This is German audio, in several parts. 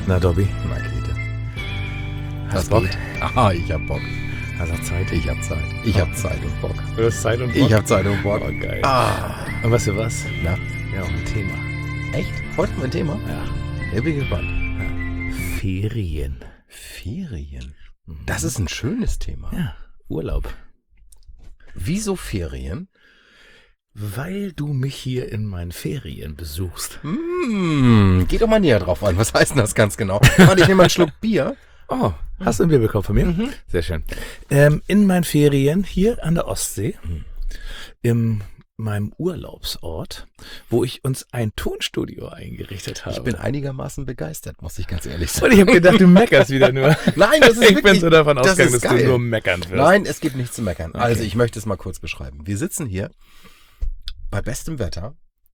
Na, Dobby, Markete. hast Bock? Aha, ich hab Bock. Hast auch Zeit? Ich hab Zeit. Ich hab Zeit und Bock. Du hast Zeit und Bock? Ich hab Zeit und Bock. Oh, geil. Ah. Und weißt du was? Na? Ja, auch ein Thema. Echt? Heute mein Thema? Ja. Ich bin gespannt. Ferien. Ferien. Das ist ein schönes Thema. Ja, Urlaub. Wieso Ferien? Weil du mich hier in meinen Ferien besuchst. Geh doch mal näher drauf ein. Was heißt denn das ganz genau? Warte, ich nehme mal einen Schluck Bier. Oh, hast du ein Bier bekommen von mir? Mhm. Sehr schön. In meinen Ferien hier an der Ostsee, in meinem Urlaubsort, wo ich uns ein Tonstudio eingerichtet habe. Ich bin einigermaßen begeistert, muss ich ganz ehrlich Und sagen. ich habe gedacht, du meckerst wieder nur. Nein, das ist Ich wirklich, bin so davon das ausgegangen, ist dass geil. du nur meckern wirst. Nein, es gibt nichts zu meckern. Okay. Also, ich möchte es mal kurz beschreiben. Wir sitzen hier bei bestem Wetter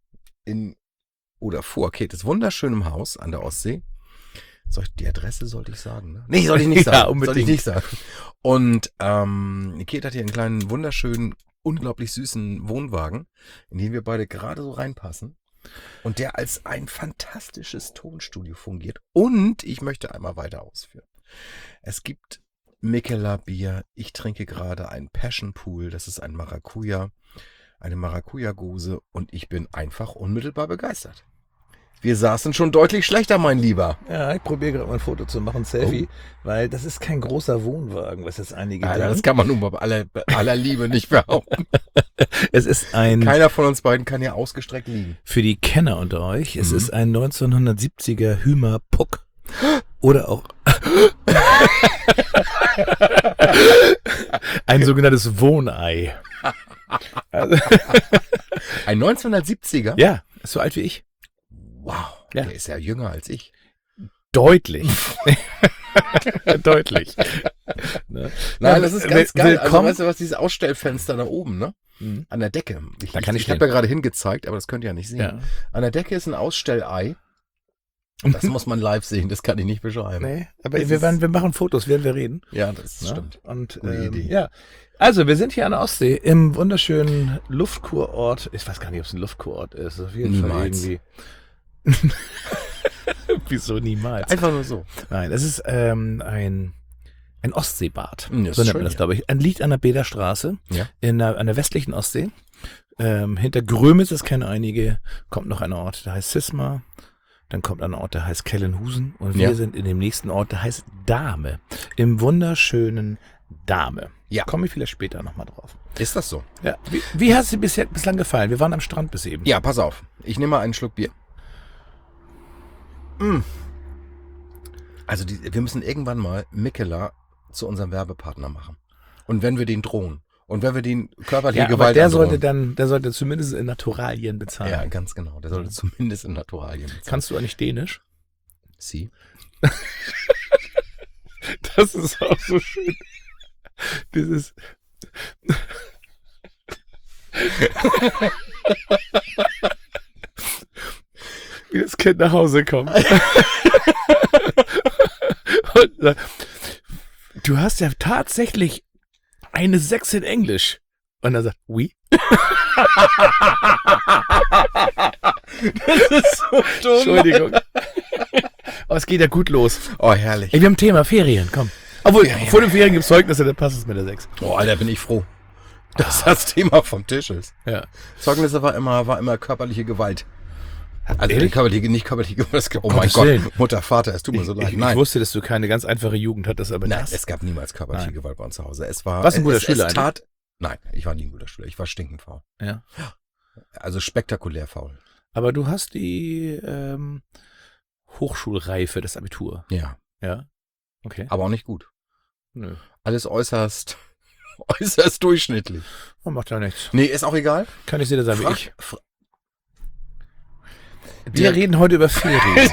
vor Ketes wunderschönem Haus an der Ostsee. Die Adresse sollte ich sagen, ne? Nee, sollte ich nicht sagen. Ja, unbedingt. Sollte ich nicht sagen. Und Kate hat hier einen kleinen, wunderschönen, unglaublich süßen Wohnwagen, in den wir beide gerade so reinpassen. Und der als ein fantastisches Tonstudio fungiert. Und ich möchte einmal weiter ausführen. Es gibt Mikkeler Bier. Ich trinke gerade einen Passion Pool. Das ist ein Maracuja, eine Maracuja-Gose. Und ich bin einfach unmittelbar begeistert. Wir saßen schon deutlich schlechter, mein Lieber. Ja, ich probiere gerade mal ein Foto zu machen, ein Selfie, weil das ist kein großer Wohnwagen, was jetzt einige Alter, denken. das kann man nun bei aller Liebe nicht behaupten. Es ist ein, Keiner von uns beiden kann hier ausgestreckt liegen. für die Kenner unter euch, es ist ein 1970er Hümer Puck. Oder auch ein sogenanntes Wohnei. Also, Ein 1970er? ja, ist so alt wie ich. Wow, Ja. der ist ja jünger als ich. Deutlich. Deutlich. Ne? Nein, das ist ganz geil. Also, Willkommen. weißt du was, dieses Ausstellfenster da oben, ne? Mhm. An der Decke. Da kann ich Ich habe ja gerade hingezeigt, aber das könnt ihr ja nicht sehen. Ja. An der Decke ist ein Ausstellei. Das muss man live sehen, das kann ich nicht beschreiben. Nee, aber Das wir machen Fotos, während wir reden. Ja, das Ne? stimmt. Und Gute Idee. ja, also wir sind hier an der Ostsee im wunderschönen Luftkurort. Ich weiß gar nicht, ob es ein Luftkurort ist. Auf jeden Fall Niemals. irgendwie. Wieso niemals? Einfach nur so. Nein, es ist ein Ostseebad. Ja, ist So nennt schön man das, hier. glaube ich. Ein liegt an der Bäderstraße Ja. an der westlichen Ostsee. Hinter Grömitz, das kennen einige, kommt noch ein Ort, der heißt Sisma. Dann kommt ein Ort, der heißt Kellenhusen. Und wir Ja. sind in dem nächsten Ort, der heißt Dahme. Im wunderschönen Dahme. Ja. Komme ich vielleicht später nochmal drauf. Ist das so? Ja. Wie hat es dir bislang gefallen? Wir waren am Strand bis eben. Ja, pass auf. Ich nehme mal einen Schluck Bier. Also wir müssen irgendwann mal Mikkeler zu unserem Werbepartner machen. Und wenn wir den drohen. Und wenn wir den körperliche Ja, aber Gewalt der androhen. sollte zumindest in Naturalien bezahlen. Ja, ganz genau. Der sollte zumindest in Naturalien bezahlen. Kannst du eigentlich Dänisch? Sie? Das ist auch so schön. Dieses. Wie das Kind nach Hause kommt. Und sagt, du hast ja tatsächlich eine 6 in Englisch. Und er sagt, oui. Das ist so dumm. Entschuldigung. Aber es geht ja gut los. Oh, herrlich. Ey, wir haben ein Thema Ferien, komm. Obwohl, Ferien. vor den Ferien gibt es Zeugnisse, dann passt es mit der 6. Oh, Alter, bin ich froh, dass das Thema vom Tisch ist. Ja. Zeugnisse war immer körperliche Gewalt. Also Ehrlich? nicht körperliche Gewalt. Oh mein Gottes Gott, Willen. Mutter, Vater, es tut mir so leid. Ich Nein, wusste, dass du keine ganz einfache Jugend hattest, aber nein, das. es gab niemals körperliche Nein. Gewalt bei uns zu Hause. Es war, Warst du ein guter es Schüler tat, nein, ich war nie ein guter Schüler. Ich war stinkend faul. Ja. Also spektakulär faul. Aber du hast die Hochschulreife, das Abitur. Ja, Ja. Okay. aber auch nicht gut. Nö. Alles äußerst durchschnittlich. Man macht ja nichts. Nee, ist auch egal. Kann ich dir das sagen, wie ich. Wir Dirk, reden heute über Ferien.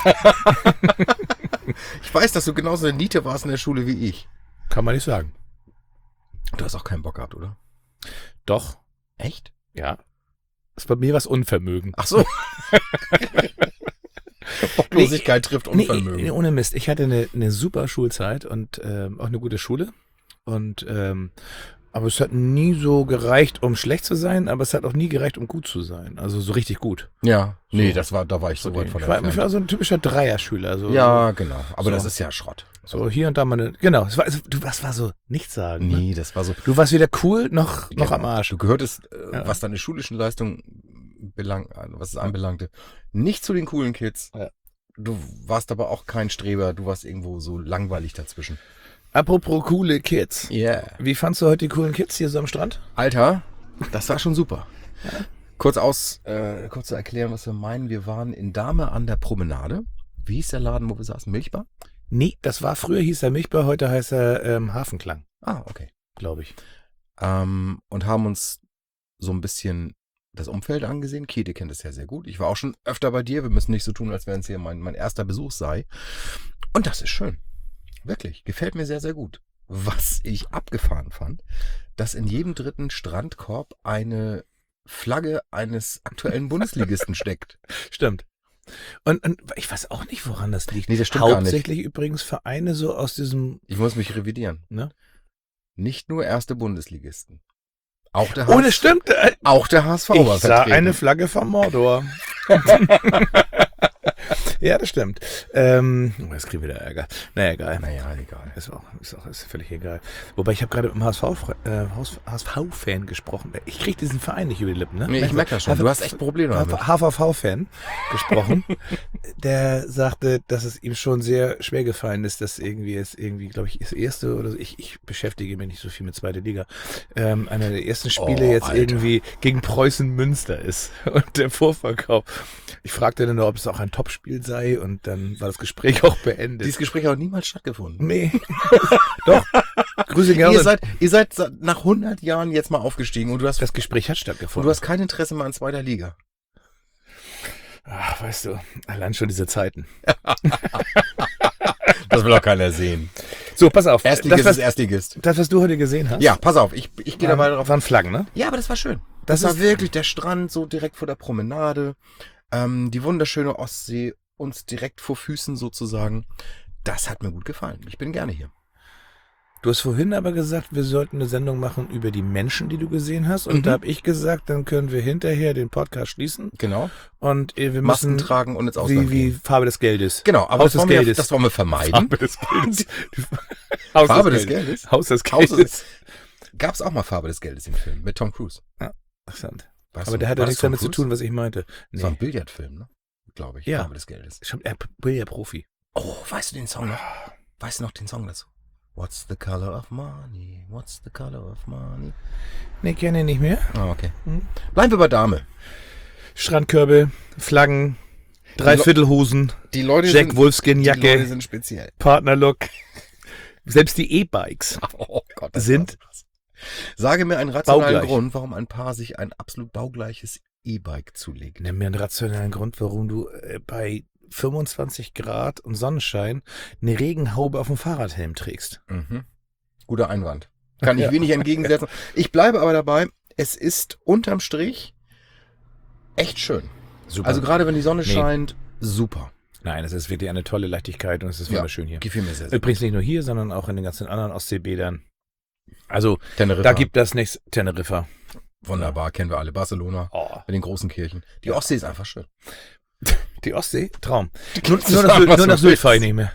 ich weiß, dass du genauso eine Niete warst in der Schule wie ich. Kann man nicht sagen. Du hast auch keinen Bock gehabt, oder? Doch. Echt? Ja. Das ist bei mir was Unvermögen. Ach so. Bocklosigkeit trifft Unvermögen. Nee, ohne Mist. Ich hatte eine super Schulzeit und auch eine gute Schule. Und Aber es hat nie so gereicht, um schlecht zu sein, aber es hat auch nie gereicht, um gut zu sein. Also so richtig gut. Ja, nee, So. da war ich so weit von Ich entfernt. war so ein typischer Dreierschüler. So, Ja, genau. Aber So. das ist ja Schrott. So hier und da mal genau. Das war so nichts sagen. Ne? Nee, das war so. Du warst weder cool noch am Arsch. Du gehörtest, Ja. was deine schulischen Leistungen was es anbelangte, nicht zu den coolen Kids. Ja. Du warst aber auch kein Streber. Du warst irgendwo so langweilig dazwischen. Apropos coole Kids. Yeah. Wie fandst du heute die coolen Kids hier so am Strand? Alter, das war schon super. Kurz zu erklären, was wir meinen. Wir waren in Dahme an der Promenade. Wie hieß der Laden, wo wir saßen? Milchbar? Nee, das war früher hieß er Milchbar, heute heißt er Hafenklang, Ah, okay. glaube ich. Und haben uns so ein bisschen das Umfeld angesehen. Käthe kennt es ja sehr gut. Ich war auch schon öfter bei dir. Wir müssen nicht so tun, als wenn es hier mein erster Besuch sei. Und das ist schön. Wirklich. Gefällt mir sehr, sehr gut. Was ich abgefahren fand, dass in jedem dritten Strandkorb eine Flagge eines aktuellen Bundesligisten steckt. Stimmt. Und ich weiß auch nicht, woran das liegt. Nee, das stimmt gar nicht. Hauptsächlich übrigens Vereine so aus diesem, Ich muss mich revidieren. ne? Nicht nur erste Bundesligisten. Auch der Oh, das stimmt. Auch der HSV war Ich sah vertreten. eine Flagge vom Mordor. Ja, das stimmt. Jetzt kriegen wir wieder Ärger. Naja, egal. Naja, egal. Ist völlig egal. Wobei ich habe gerade mit einem HSV-Fan gesprochen. Ich kriege diesen Verein nicht über die Lippen, ne? Nee, ich merke das schon. Du hast echt Probleme damit. HVV-Fan gesprochen. Der sagte, dass es ihm schon sehr schwer gefallen ist, dass irgendwie, glaube ich, das erste oder so, ich beschäftige mich nicht so viel mit zweiter Liga, einer der ersten Spiele jetzt Alter. irgendwie gegen Preußen Münster ist. Und der Vorverkauf. Ich fragte dann, ob es auch ein Topspiel sei und dann war das Gespräch auch beendet. Dieses Gespräch hat auch niemals stattgefunden. Nee. Doch. Grüße gerne. Ihr seid nach 100 Jahren jetzt mal aufgestiegen und du hast Das Gespräch hat Und stattgefunden. du hast kein Interesse mehr an zweiter Liga. Ach, weißt du, allein schon diese Zeiten. Das will auch keiner sehen. So, pass auf. Erstligist das, ist Erstligist. was du heute gesehen hast, Ja, pass auf, ich gehe da weiter drauf. waren Flaggen, ne? Ja, aber das war schön. Das Das war ist- wirklich der Strand, so direkt vor der Promenade. Die wunderschöne Ostsee, uns direkt vor Füßen sozusagen. Das hat mir gut gefallen. Ich bin gerne hier. Du hast vorhin aber gesagt, wir sollten eine Sendung machen über die Menschen, die du gesehen hast. Und da habe ich gesagt, dann können wir hinterher den Podcast schließen. Genau. Und wir Masken müssen, tragen und ins Ausland wie gehen. Farbe des Geldes. Genau, aber Haus des Geldes. das wollen wir vermeiden. Farbe des Geldes. Haus Farbe des Geldes? Haus des Geldes. Gab es auch mal Farbe des Geldes im Film mit Tom Cruise. Interessant. Weißt Aber du, der hat war ja das nichts Tom damit zu Cruise? tun, was ich meinte. Das war ein Nee. Billardfilm, ne? Glaube ich. Ja. Farbe des Geldes. Schon, er will ja Profi. Oh, weißt du den Song noch? Weißt du noch den Song dazu? What's the color of money? What's the color of money? Nee, kenne ich nicht mehr. Ah, okay. Hm. Bleiben wir bei Dahme. Strandkörbe, Flaggen, Dreiviertelhosen, Die Leute Jack die Leute Wolfskin-Jacke, sind speziell. Partnerlook. Selbst die E-Bikes Oh Gott, das sind war so krass. Sage mir einen rationalen baugleich. Grund, warum ein Paar sich ein absolut baugleiches E-Bike zulegt. Nenn mir einen rationalen Grund, warum du bei 25 Grad und Sonnenschein eine Regenhaube auf dem Fahrradhelm trägst. Mhm. Guter Einwand. Kann ich Ja. wenig entgegensetzen. Ich bleibe aber dabei, es ist unterm Strich echt schön. Super. Also gerade wenn die Sonne Nee. scheint, super. Nein, es ist wirklich eine tolle Leichtigkeit und es ist Ja. wunderschön hier. Gefiel mir sehr, sehr Übrigens nicht nur hier, sondern auch in den ganzen anderen Ostseebädern. Also, Teneriffa. da gibt das nichts. Teneriffa. Wunderbar, kennen wir alle. Barcelona Oh, mit den großen Kirchen. Die Ostsee ist einfach schön. die Ostsee? Traum. Kannst du Nur sagen, was nach du Sylt willst. fahre ich nicht mehr.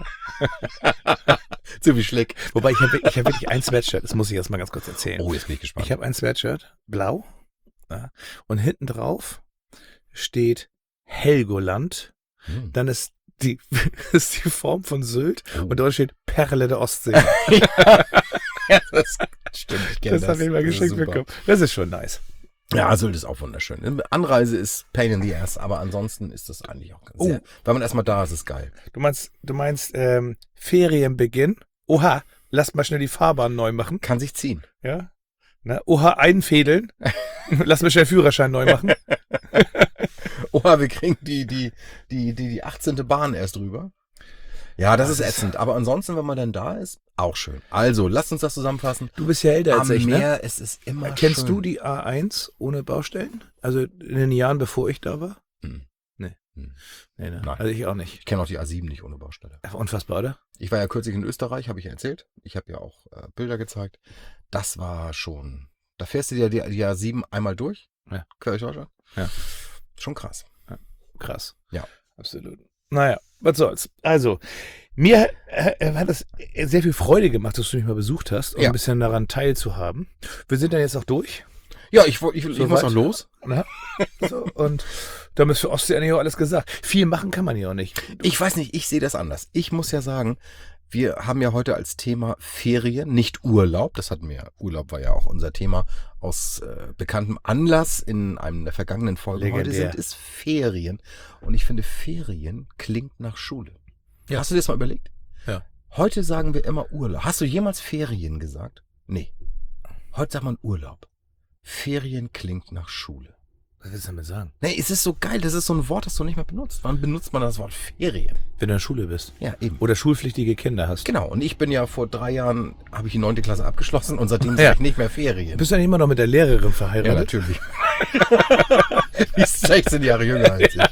Zu wie Schleck. Wobei, ich hab wirklich ein Sweatshirt. Das muss ich erst mal ganz kurz erzählen. Oh, jetzt bin ich gespannt. Ich habe ein Sweatshirt, blau, ja, und hinten drauf steht Helgoland. Hm. Dann ist die, ist die Form von Sylt Oh. und dort steht Perle der Ostsee. Ja, das stimmt, ich kenne Das das. habe ich mal Das ist geschenkt super. bekommen. Das ist schon nice. Ja, Sylt ist auch wunderschön. Anreise ist pain in the ass, aber ansonsten ist das eigentlich auch ganz Oh. sehr. Wenn man erstmal da ist, ist geil. Du meinst Ferienbeginn. Oha, lass mal schnell die Fahrbahn neu machen. Kann sich ziehen. Ja. Na, oha, einfädeln. Lass mal schnell Führerschein neu machen. Oha, wir kriegen die 18. Bahn erst rüber. Ja, das ist ätzend. Aber ansonsten, wenn man dann da ist, auch schön. Also, lasst uns das zusammenfassen. Du bist ja älter als Am ich, ne? Meer, es ist immer Kennst schön. du die A1 ohne Baustellen? Also in den Jahren, bevor ich da war? Hm. Nee. Hm. Nee, ne? Nein. Also ich auch nicht. Ich kenne auch die A7 nicht ohne Baustelle. Unfassbar, oder? Ich war ja kürzlich in Österreich, habe ich ja erzählt. Ich habe ja auch Bilder gezeigt. Das war schon, da fährst du dir die A7 einmal durch, Ja. quer durch Deutschland. Ja. Schon krass. Krass. Ja. Absolut. Naja, was soll's. Also, mir hat das sehr viel Freude gemacht, dass du mich mal besucht hast, um Ja. ein bisschen daran teilzuhaben. Wir sind dann jetzt auch durch. Ja, ich muss Soweit? noch los. Ne? So, und damit ist für Ostsee eigentlich auch alles gesagt. Viel machen kann man hier auch nicht. Ich weiß nicht, ich sehe das anders. Ich muss ja sagen, wir haben ja heute als Thema Ferien, nicht Urlaub. Das hatten wir ja. Urlaub war ja auch unser Thema aus bekanntem Anlass in einem der vergangenen Folgen. Legendär. Heute sind es Ferien. Und ich finde, Ferien klingt nach Schule. Ja. Hast du dir das mal überlegt? Ja. Heute sagen wir immer Urlaub. Hast du jemals Ferien gesagt? Nee. Heute sagt man Urlaub. Ferien klingt nach Schule. Was willst du damit sagen? Nee, es ist so geil. Das ist so ein Wort, das du nicht mehr benutzt. Wann benutzt man das Wort Ferien? Wenn du in der Schule bist. Ja, eben. Oder schulpflichtige Kinder hast. Genau, und ich bin ja vor 3 Jahren, habe ich die 9. Klasse abgeschlossen und seitdem Ja. sage ich nicht mehr Ferien. Bist du dann immer noch mit der Lehrerin Ja, verheiratet? natürlich. Die ist 16 Jahre jünger als ich.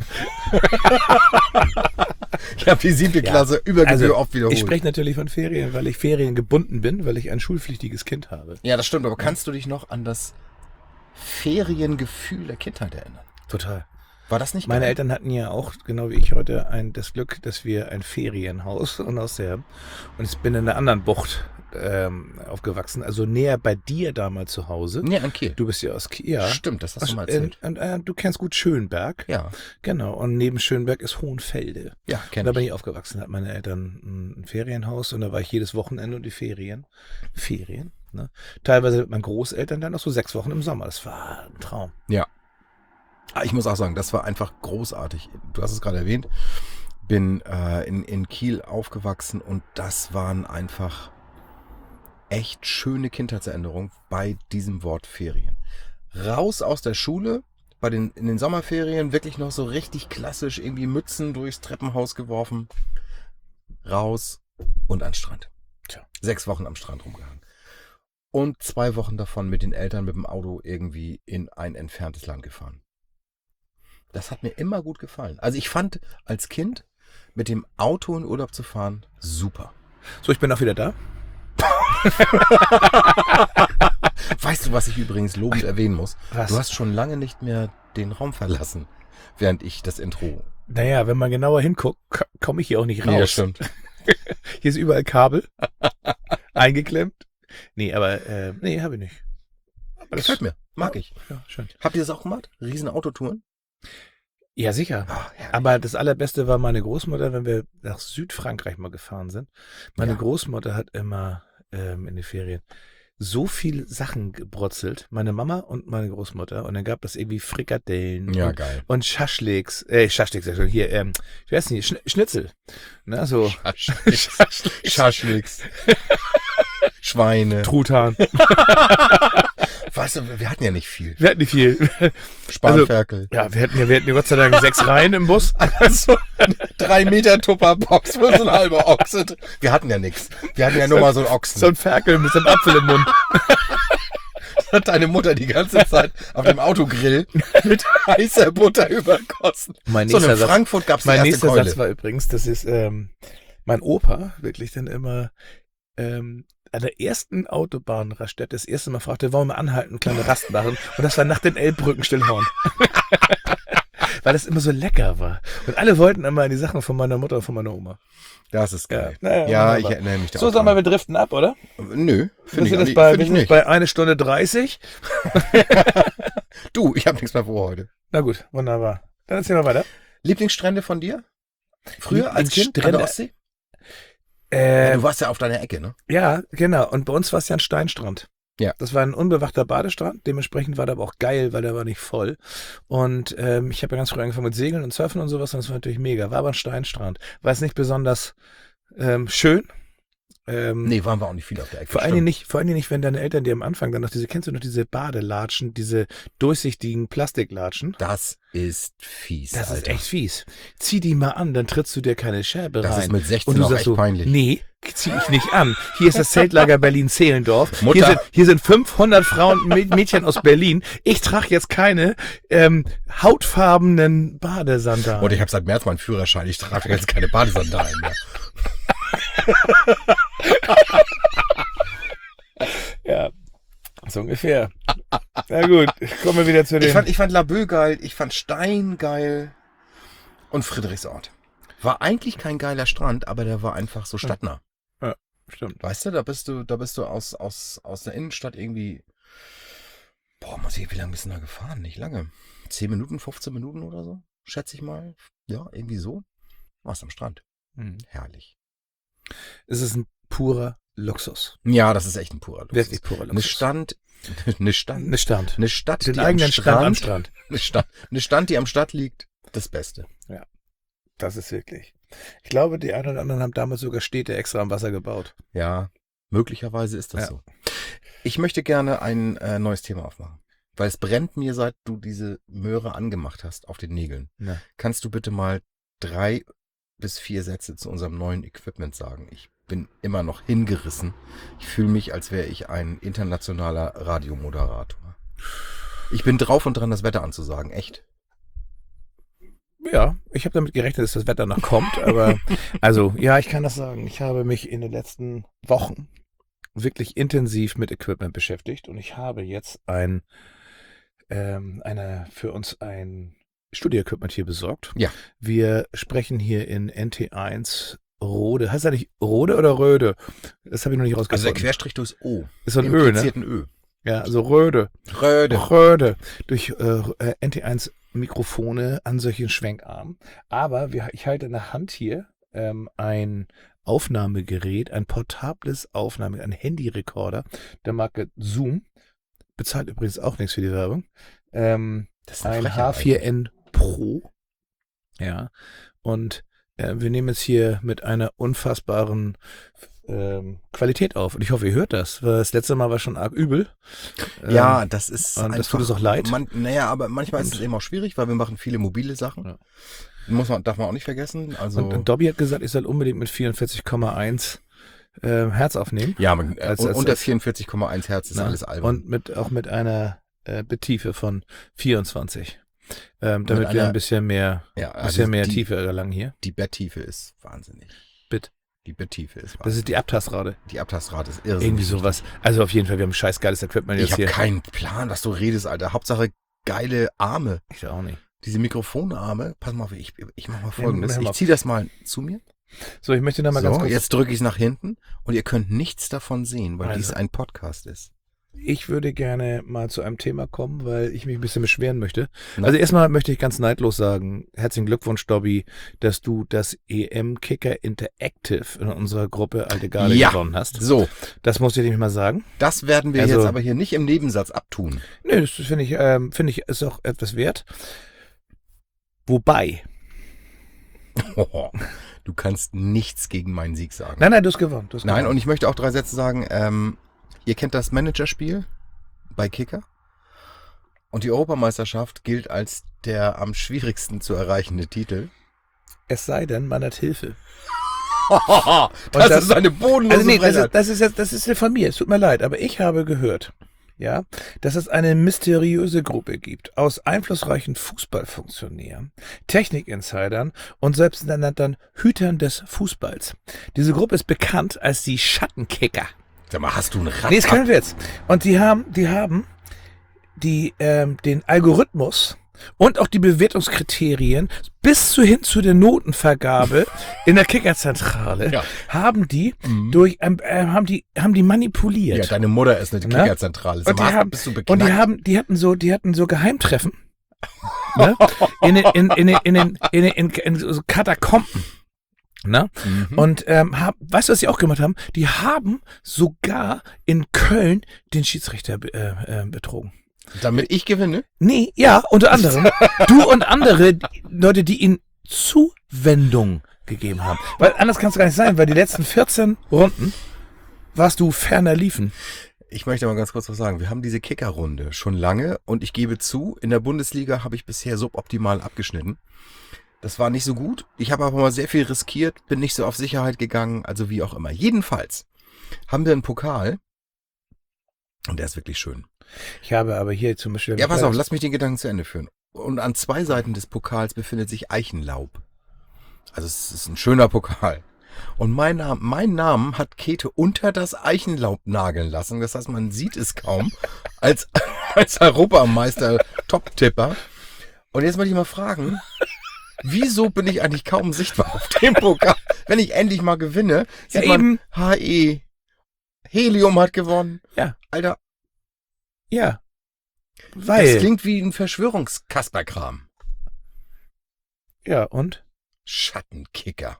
Ich habe die 7. Klasse über Gebühr oft wiederholt. Ich spreche natürlich von Ferien, weil ich feriengebunden bin, weil ich ein schulpflichtiges Kind habe. Ja, das stimmt, aber kannst du dich noch an das Feriengefühl der Kindheit erinnern? Total. War das nicht Meine geil? Eltern hatten ja auch, genau wie ich heute, das Glück, dass wir ein Ferienhaus und ich bin in einer anderen Bucht aufgewachsen, also näher bei dir damals zu Hause. Nee, an Kiel. Du bist ja aus Kiel. Ja. Stimmt, das hast du mal erzählt. Und du kennst gut Schönberg. Ja, Genau, und neben Schönberg ist Hohenfelde. ja, Und kenn da bin ich. ich aufgewachsen, hatten meine Eltern ein Ferienhaus und da war ich jedes Wochenende und die Ferien, ne? Teilweise mit meinen Großeltern dann noch so 6 Wochen im Sommer. Das war ein Traum. Ja. Ich muss auch sagen, das war einfach großartig. Du hast es gerade erwähnt. Bin in Kiel aufgewachsen und das waren einfach echt schöne Kindheitserinnerungen bei diesem Wort Ferien. Raus aus der Schule, in den Sommerferien wirklich noch so richtig klassisch irgendwie Mützen durchs Treppenhaus geworfen. Raus und an den Strand. Tja. 6 Wochen am Strand rumgehangen. Und 2 Wochen davon mit den Eltern mit dem Auto irgendwie in ein entferntes Land gefahren. Das hat mir immer gut gefallen. Also ich fand als Kind mit dem Auto in Urlaub zu fahren super. So, ich bin auch wieder da. Weißt du, was ich übrigens lobend erwähnen muss? Was? Du hast schon lange nicht mehr den Raum verlassen, während ich das Intro... Naja, wenn man genauer hinguckt, komme ich hier auch nicht raus. Nee, das stimmt. Hier ist überall Kabel eingeklemmt. Nee, aber nee, habe ich nicht. Aber das Gefällt mir. Mag ich. Ja, schön. Habt ihr das auch gemacht? Riesen Autotouren? Ja, sicher. Ah, herrlich. Aber das Allerbeste war meine Großmutter, wenn wir nach Südfrankreich mal gefahren sind. Meine Ja. Großmutter hat immer in den Ferien so viel Sachen gebrotzelt. Meine Mama und meine Großmutter. Und dann gab es irgendwie Frikadellen Ja, geil. und Schaschliks. Schaschliks, sag ich schon. Hier, wie heißt denn die? Schnitzel. Na, so. Schaschliks. Schweine. Truthahn. Weißt du, wir hatten ja nicht viel. Wir hatten nicht viel. Spanferkel. Ja, wir hatten ja Gott sei Dank 6 Reihen im Bus. Also 3 Meter Tupperbox für so ein halber Ochse. Wir hatten ja nichts. Wir hatten ja nur mal so einen Ochsen. So ein Ferkel mit so einem Apfel im Mund. Hat deine Mutter die ganze Zeit auf dem Autogrill mit heißer Butter übergossen. Mein So, nächster in Satz- Frankfurt gab es die Mein erste nächster Keule. Satz war übrigens, das ist mein Opa wirklich dann immer an der ersten Autobahnraststätte das erste Mal fragte, wollen wir mal anhalten, eine kleine Rast machen? Und das war nach den Elbbrücken-Stillhorn. Weil das immer so lecker war. Und alle wollten immer die Sachen von meiner Mutter und von meiner Oma. Das ist geil. Ja, Ja, ich wunderbar. erinnere mich da So, auch sag mal, dran. wir driften ab, oder? Nö, finde ich, Wir eigentlich- sind find ich nicht. bei 1 Stunde 30. Du, ich habe nichts mehr vor heute. Na gut, wunderbar. Dann erzähl mal weiter. Lieblingsstrände von dir? Früher als Kind an der Ostsee? Du warst ja auf deiner Ecke, ne? Ja, genau. Und bei uns war es ja ein Steinstrand. Ja. Das war ein unbewachter Badestrand. Dementsprechend war der aber auch geil, weil der war nicht voll. Und ich habe ja ganz früh angefangen mit Segeln und Surfen und sowas. Und das war natürlich mega. War aber ein Steinstrand. War es nicht besonders schön. Nee, waren wir auch nicht viel auf der Ecke. Vor allen Dingen nicht, wenn deine Eltern dir am Anfang dann noch kennst du noch diese Badelatschen, diese durchsichtigen Plastiklatschen? Das ist fies, Das Alter. ist echt fies. Zieh die mal an, dann trittst du dir keine Scherbe rein. Das ist mit 16 und du auch sagst echt so, peinlich. Nee, zieh ich nicht an. Hier ist das Zeltlager Berlin-Zehlendorf. Mutter. Hier sind 500 Frauen, Mädchen aus Berlin. Ich trage jetzt keine hautfarbenen Badesandalen. Und ich habe seit März meinen Führerschein. Ich trage jetzt keine Badesandalen mehr. Ja, so ungefähr. Na gut, kommen wir wieder zu den... Ich fand Laboe geil, ich fand Stein geil und Friedrichsort. War eigentlich kein geiler Strand, aber der war einfach so stadtnah. Ja, stimmt. Weißt du, da bist du aus der Innenstadt irgendwie, wie lange bist du da gefahren? Nicht lange. 10 Minuten, 15 Minuten oder so, schätze ich mal. Ja, irgendwie so. Warst am Strand. Herrlich. Es ist ein purer Luxus. Ja, das ist echt ein purer Luxus. Wirklich purer Luxus. Eine Stadt, Den die eigenen Stand am Strand. Eine Stadt, die am Stadt liegt, das Beste. Ja, das ist wirklich. Ich glaube, die einen oder anderen haben damals sogar Städte extra am Wasser gebaut. Ja, möglicherweise ist das so. Ich möchte gerne ein neues Thema aufmachen, weil es brennt mir, seit du diese Möhre angemacht hast, auf den Nägeln. Ja. Kannst du bitte mal 3 bis 4 Sätze zu unserem neuen Equipment sagen? Ich bin immer noch hingerissen. Ich fühle mich, als wäre ich ein internationaler Radiomoderator. Ich bin drauf und dran, das Wetter anzusagen. Echt. Ja, ich habe damit gerechnet, dass das Wetter noch kommt, aber also, ja, ich kann das sagen. Ich habe mich in den letzten Wochen wirklich intensiv mit Equipment beschäftigt und ich habe jetzt für uns ein Studio-Equipment hier besorgt. Ja. Wir sprechen hier in NT1 Rode. Heißt das nicht Rode oder Röde? Das habe ich noch nicht rausgefunden. Also der Querstrich durchs O. Ist so ein Ö, ne? Ö. Ja, also Röde. Röde. Durch NT1 Mikrofone an solchen Schwenkarmen. Aber ich halte in der Hand hier ein Aufnahmegerät, ein portables ein Handyrekorder der Marke Zoom. Bezahlt übrigens auch nichts für die Werbung. Das ist ein Frechheit, H4n Pro. Ja. Und wir nehmen jetzt hier mit einer unfassbaren Qualität auf. Und ich hoffe, ihr hört das. Weil das letzte Mal war schon arg übel. Ja, das ist und das tut uns auch leid. Aber manchmal ist es eben auch schwierig, weil wir machen viele mobile Sachen. Ja. Darf man auch nicht vergessen. Also Und Dobby hat gesagt, ich soll unbedingt mit 44,1 Hertz aufnehmen. ja, unter 44,1 Hertz ist alles albern. Und auch mit einer Bettiefe von 24. Damit wir ein bisschen mehr, Tiefe erlangen hier. Die Betttiefe ist wahnsinnig. Die Betttiefe ist wahnsinnig. Das ist die Abtastrate. Die Abtastrate ist irrsinnig. Irgendwie sowas. Also auf jeden Fall, wir haben scheiß geiles Equipment jetzt Ich hier. habe keinen Plan, was du redest, Alter. Hauptsache geile Arme. Ich auch nicht. Diese Mikrofonarme. Pass mal auf, ich mach mal Folgendes. Ja, ich ziehe das mal zu mir. So, ich möchte noch mal ganz kurz. Jetzt drücke ich es nach hinten und ihr könnt nichts davon sehen, weil dies ein Podcast ist. Ich würde gerne mal zu einem Thema kommen, weil ich mich ein bisschen beschweren möchte. Na? Also erstmal möchte ich ganz neidlos sagen, herzlichen Glückwunsch, Dobby, dass du das EM-Kicker Interactive in unserer Gruppe Alte Garde gewonnen hast. So. Das muss ich nämlich mal sagen. Das werden wir jetzt aber hier nicht im Nebensatz abtun. Nö, das finde ich, ist auch etwas wert. Wobei. Du kannst nichts gegen meinen Sieg sagen. Nein, du hast gewonnen. Nein, und ich möchte auch 3 Sätze sagen. Ihr kennt das Managerspiel bei Kicker. Und die Europameisterschaft gilt als der am schwierigsten zu erreichende Titel. Es sei denn, man hat Hilfe. das ist eine bodenlose Frechheit. Das ist von mir. Es tut mir leid, aber ich habe gehört, ja, dass es eine mysteriöse Gruppe gibt aus einflussreichen Fußballfunktionären, Technikinsidern und selbsternannten Hütern des Fußballs. Diese Gruppe ist bekannt als die Schattenkicker. Sag mal, hast du einen Rad? Nee, ist kein Witz. Und die haben den Algorithmus und auch die Bewertungskriterien bis hin zu der Notenvergabe in der Kickerzentrale haben die haben die manipuliert. Ja, deine Mutter ist eine Kickerzentrale. Und die hatten so Geheimtreffen ne? in so Katakomben. Ne? Und weißt du, was sie auch gemacht haben? Die haben sogar in Köln den Schiedsrichter betrogen. Damit ich gewinne? Nee, ja, unter anderem. Du und andere Leute, die ihnen Zuwendung gegeben haben. Weil anders kann es gar nicht sein, weil die letzten 14 Runden warst du ferner liefen? Ich möchte mal ganz kurz was sagen. Wir haben diese Kickerrunde schon lange und ich gebe zu, in der Bundesliga habe ich bisher suboptimal abgeschnitten. Das war nicht so gut. Ich habe aber mal sehr viel riskiert, bin nicht so auf Sicherheit gegangen, also wie auch immer. Jedenfalls haben wir einen Pokal und der ist wirklich schön. Ich habe aber hier zum Beispiel... Ja, pass auf, lass mich den Gedanken zu Ende führen. Und an 2 Seiten des Pokals befindet sich Eichenlaub. Also es ist ein schöner Pokal. Und mein Namen hat Käthe unter das Eichenlaub nageln lassen. Das heißt, man sieht es kaum als Europameister Top-Tipper. Und jetzt möchte ich mal fragen, wieso bin ich eigentlich kaum sichtbar auf dem Pokal? Wenn ich endlich mal gewinne, sieht man HE. Helium hat gewonnen. Ja. Alter. Ja. Weil. Das klingt wie ein Verschwörungskasperkram. Ja, und? Schattenkicker.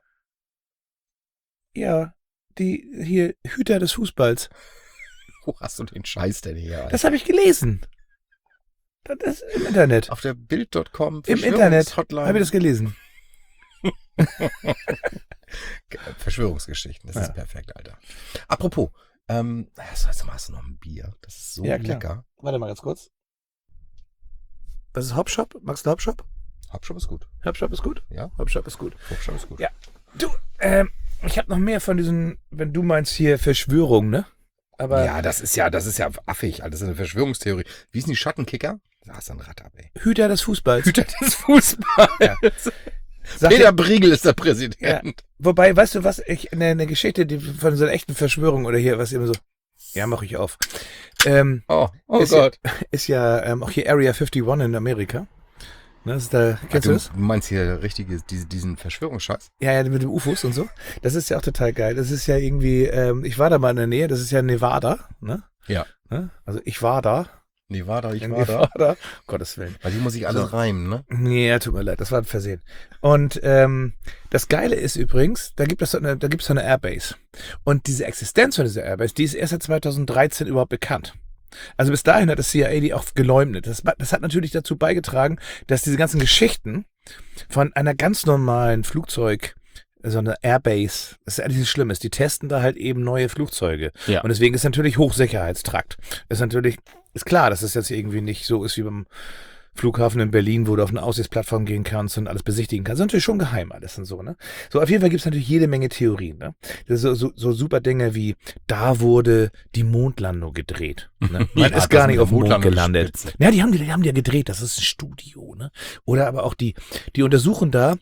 Ja, die hier Hüter des Fußballs. Wo hast du den Scheiß denn hier? Alter? Das habe ich gelesen. Das ist im Internet. Auf der Bild.com Im Internet habe ich das gelesen. Verschwörungsgeschichten, das ist perfekt, Alter. Apropos, hast du noch ein Bier? Das ist so lecker. Warte mal ganz kurz. Das ist Hopshop. Magst du Hopshop? Hopshop ist gut. Hopshop ist gut? Ja. Hopshop ist gut. Hopshop ist gut. Ja. Du, ich habe noch mehr von diesen, wenn du meinst hier Verschwörung, ne? Aber ja, das ist ja affig, Alter. Das ist eine Verschwörungstheorie. Wie ist denn die Schattenkicker? Da ist ein Rad ab, ey. Hüter des Fußballs. Hüter des Fußballs. Ja. Peter Briegel ist der Präsident. Ja. Wobei, weißt du was, eine Geschichte von so einer echten Verschwörung oder hier, was immer so, ja, mach ich auf. Oh ist Gott. Ist ja auch hier Area 51 in Amerika. Ne, das ist da, kennst du das? Du meinst hier diesen Verschwörungsscheiß? Ja, mit den UFOs und so. Das ist ja auch total geil. Das ist ja irgendwie, ich war da mal in der Nähe, das ist ja Nevada, ne? Ja. Ne? Also ich war da. Nevada. Um Gottes Willen. Weil hier muss ich alles reimen, ne? Nee, tut mir leid, das war ein Versehen. Und das Geile ist übrigens, da gibt es so eine Airbase. Und diese Existenz von dieser Airbase, die ist erst seit 2013 überhaupt bekannt. Also bis dahin hat das CIA die auch geleugnet. Das hat natürlich dazu beigetragen, dass diese ganzen Geschichten von einer ganz normalen Flugzeug, so eine Airbase, das ist eigentlich nichts Schlimmes. Die testen da halt eben neue Flugzeuge. Ja. Und deswegen ist natürlich Hochsicherheitstrakt. Ist klar, dass es jetzt irgendwie nicht so ist wie beim Flughafen in Berlin, wo du auf eine Aussichtsplattform gehen kannst und alles besichtigen kannst. Das ist natürlich schon geheim alles und so, ne? So, auf jeden Fall gibt es natürlich jede Menge Theorien, ne? Das ist so super Dinge wie, da wurde die Mondlandung gedreht, ne? Man ist gar nicht auf dem Mond gelandet. Ja, die haben ja gedreht, das ist ein Studio, ne? Oder aber auch die untersuchen da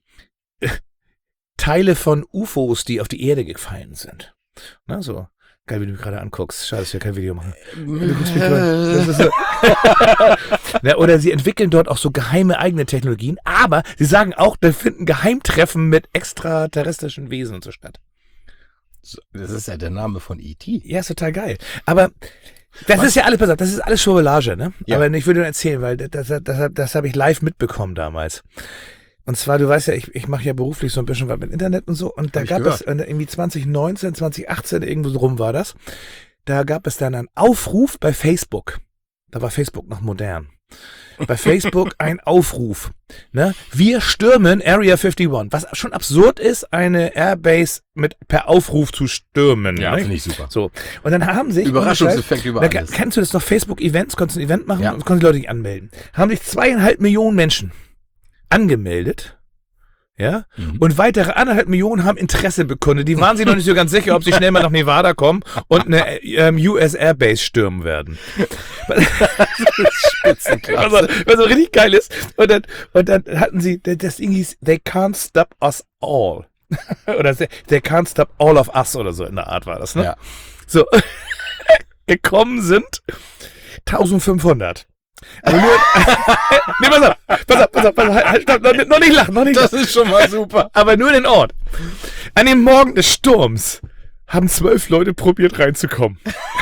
Teile von UFOs, die auf die Erde gefallen sind. Na, so. Geil, wie du mich gerade anguckst. Schade, dass wir kein Video machen. Das ist so. Ja, oder sie entwickeln dort auch so geheime eigene Technologien, aber sie sagen auch, da finden Geheimtreffen mit extraterrestrischen Wesen und so statt. Das ist ja der Name von E.T. Ja, ist total geil. Aber das ist ja alles, pass auf, das ist alles Schwurbelage, ne? Ja. Aber ich würde nur erzählen, weil das habe ich live mitbekommen damals. Und zwar, du weißt ja, ich mache ja beruflich so ein bisschen was mit Internet und so. Und da gab es irgendwie 2019, 2018, irgendwo so rum war das. Da gab es dann einen Aufruf bei Facebook. Da war Facebook noch modern. Bei Facebook ein Aufruf. Ne? Wir stürmen Area 51. Was schon absurd ist, eine Airbase per Aufruf zu stürmen. Ja, ne? finde ich super. So. Und dann haben sich... Überraschungseffekt über alles. Kennst du das noch? Facebook-Events? Konntest du ein Event machen und konnten die Leute sich anmelden. Haben sich 2,5 Millionen Menschen angemeldet, ja, und weitere 1,5 Millionen haben Interesse bekundet. Die waren sich noch nicht so ganz sicher, ob sie schnell mal nach Nevada kommen und eine US Airbase stürmen werden. Spitzenklasse. Was so richtig geil ist. Und dann hatten sie, das Ding hieß, they can't stop us all. Oder they can't stop all of us oder so in der Art war das, ne? Ja. So, gekommen sind 1500. Aber nur, nee, pass auf, halt, stopp, noch nicht lachen, Das ist schon mal super. Aber nur den Ort. An dem Morgen des Sturms haben 12 Leute probiert reinzukommen.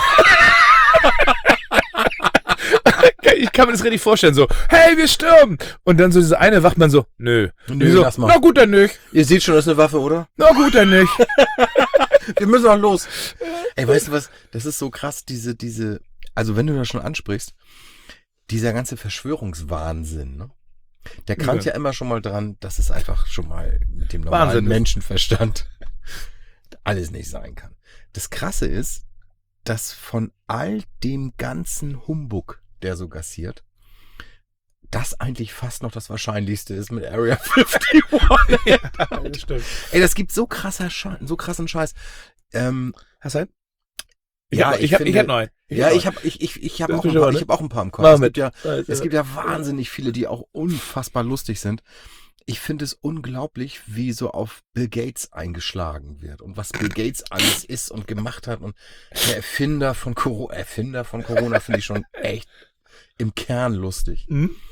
Ich kann mir das richtig vorstellen, so, hey, wir stürmen. Und dann so diese eine Wachmann so, nö, so, lass mal. Na gut, dann nicht. Ihr seht schon, das ist eine Waffe, oder? Na gut, dann nicht. Wir müssen auch los. Ey, weißt du was, das ist so krass, also wenn du das schon ansprichst, dieser ganze Verschwörungswahnsinn, ne? Der krankt ja immer schon mal dran, dass es einfach schon mal mit dem normalen Menschenverstand alles nicht sein kann. Das Krasse ist, dass von all dem ganzen Humbug, der so gassiert, das eigentlich fast noch das Wahrscheinlichste ist mit Area 51. Ja, das stimmt. Ey, das gibt so krassen Scheiß. Hast du einen? Ich Ich hab noch einen. Ich habe Das auch, ist schon mal, ne? ich hab auch ein paar im Kopf. Mach Es mit. gibt ja wahnsinnig viele, die auch unfassbar lustig sind. Ich finde es unglaublich, wie so auf Bill Gates eingeschlagen wird und was Bill Gates alles ist und gemacht hat. Und der Erfinder von Corona finde ich schon echt im Kern lustig.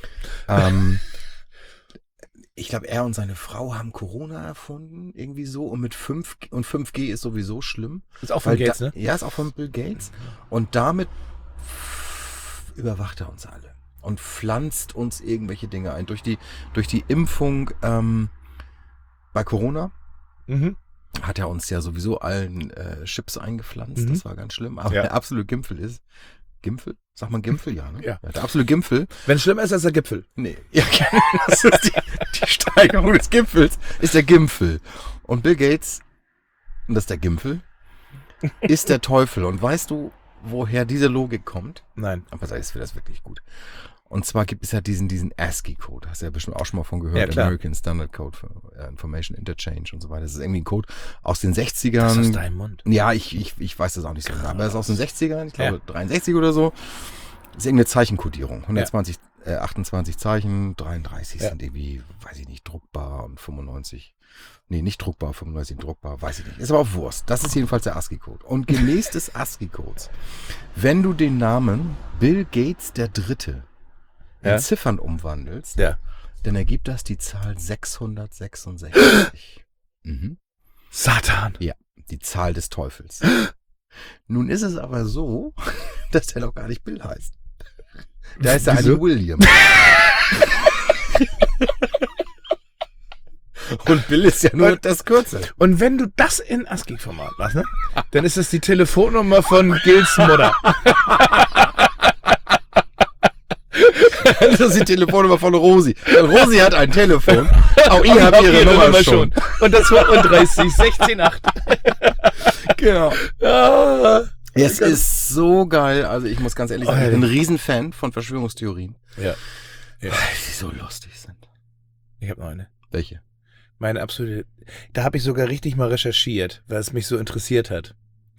Ich glaube, er und seine Frau haben Corona erfunden, irgendwie so. Und mit 5G ist sowieso schlimm. Ist auch von Gates, ne? Ja, ist auch von Bill Gates. Und damit überwacht er uns alle und pflanzt uns irgendwelche Dinge ein. Durch die Impfung bei Corona hat er uns ja sowieso allen Chips eingepflanzt. Das war ganz schlimm. Aber der absolute Gimpfel ist... Gimpfel? Sagt man Gimpfel? Ja, ne? Ja. Der absolute Gimpfel. Wenn es schlimmer ist als der Gipfel. Nee. Ja, das ist die Steigerung des Gipfels. Ist der Gimpfel. Und Bill Gates, und das ist der Gimpfel, ist der Teufel. Und weißt du, woher diese Logik kommt? Nein. Aber sei es für das wirklich gut. Und zwar gibt es ja diesen ASCII-Code. Hast du ja bestimmt auch schon mal von gehört. Ja, klar. American Standard Code for Information Interchange und so weiter. Das ist irgendwie ein Code aus den 60ern. Das ist aus deinem Mund. Ja, ich weiß das auch nicht so genau. Aber es ist aus den 60ern, ich glaube 63 oder so. Das ist irgendeine Zeichenkodierung. 28 Zeichen, 33 sind irgendwie, weiß ich nicht, druckbar und 95. Nee, nicht druckbar, 35 druckbar, weiß ich nicht. Ist aber auch Wurst. Das ist jedenfalls der ASCII-Code. Und gemäß des ASCII-Codes, wenn du den Namen Bill Gates der Dritte in Ziffern umwandelst, dann ergibt das die Zahl 666. Satan. Ja, die Zahl des Teufels. Nun ist es aber so, dass der doch gar nicht Bill heißt. Der heißt ja eigentlich William. Und Bill ist ja nur das Kürzel. Und wenn du das in ASCII-Format machst, ne? Dann ist es die Telefonnummer von Gils Mutter. Das ist die Telefonnummer von Rosi. Weil Rosi hat ein Telefon. Auch ihr habt ihre Nummer schon. Und das war 138. Genau. Ah. Es ist so geil. Also ich muss ganz ehrlich sagen, ich bin ein Riesenfan von Verschwörungstheorien. Ja. Weil sie so lustig sind. Ich habe noch eine. Welche? Meine absolute. Da habe ich sogar richtig mal recherchiert, weil es mich so interessiert hat.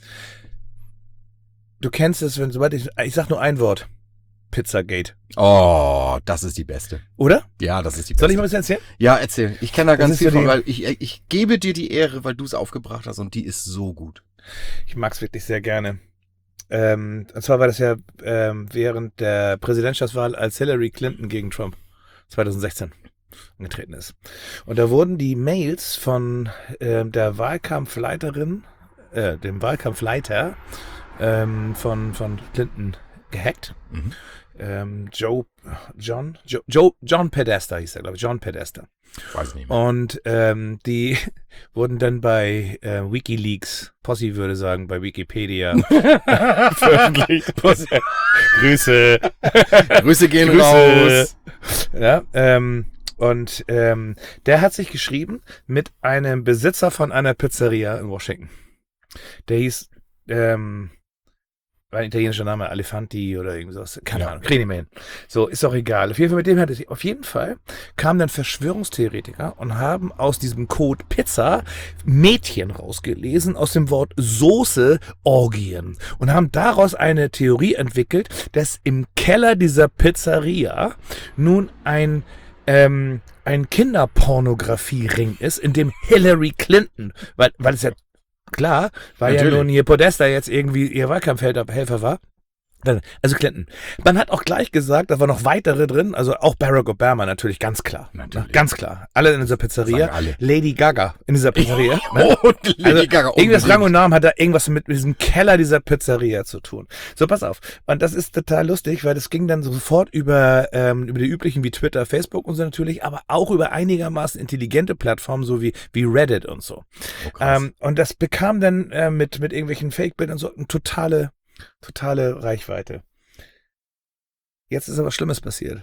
Du kennst es, sobald ich sag nur ein Wort. Pizzagate. Oh, das ist die beste. Oder? Ja, das ist die beste. Soll ich mal ein bisschen erzählen? Ja, erzähl. Ich kenne da ganz viel so von, weil ich gebe dir die Ehre, weil du es aufgebracht hast und die ist so gut. Ich mag es wirklich sehr gerne. Und zwar war das ja während der Präsidentschaftswahl, als Hillary Clinton gegen Trump 2016 angetreten ist. Und da wurden die Mails von der Wahlkampfleiterin, dem Wahlkampfleiter von Clinton gehackt. John Podesta hieß er, glaube ich. John Podesta. Weiß nicht mehr. Und die wurden dann bei WikiLeaks, Possi würde sagen, bei Wikipedia veröffentlicht. Grüße. Grüße gehen raus. Ja, und der hat sich geschrieben mit einem Besitzer von einer Pizzeria in Washington. Der hieß war ein italienischer Name, Elefanti oder irgendwas, keine Ahnung, krieg ich nicht mehr hin. So, ist auch egal. Auf jeden Fall kamen dann Verschwörungstheoretiker und haben aus diesem Code Pizza Mädchen rausgelesen, aus dem Wort Soße Orgien und haben daraus eine Theorie entwickelt, dass im Keller dieser Pizzeria nun ein Kinderpornografie-Ring ist, in dem Hillary Clinton, weil es ja klar, weil Natürlich. ja nun hier Podesta jetzt irgendwie ihr Wahlkampfhelfer war. Also Clinton. Man hat auch gleich gesagt, da waren noch weitere drin, also auch Barack Obama natürlich, ganz klar. Natürlich. Ganz klar. Alle in dieser Pizzeria. Alle. Lady Gaga in dieser Pizzeria. Und Lady Gaga irgendwas Rang und Namen hat da irgendwas mit diesem Keller dieser Pizzeria zu tun. So, pass auf. Und das ist total lustig, weil das ging dann sofort über die üblichen wie Twitter, Facebook und so natürlich, aber auch über einigermaßen intelligente Plattformen, so wie Reddit und so. Oh, krass. Und das bekam dann mit irgendwelchen Fake-Bildern so eine totale Reichweite. Jetzt ist aber Schlimmes passiert.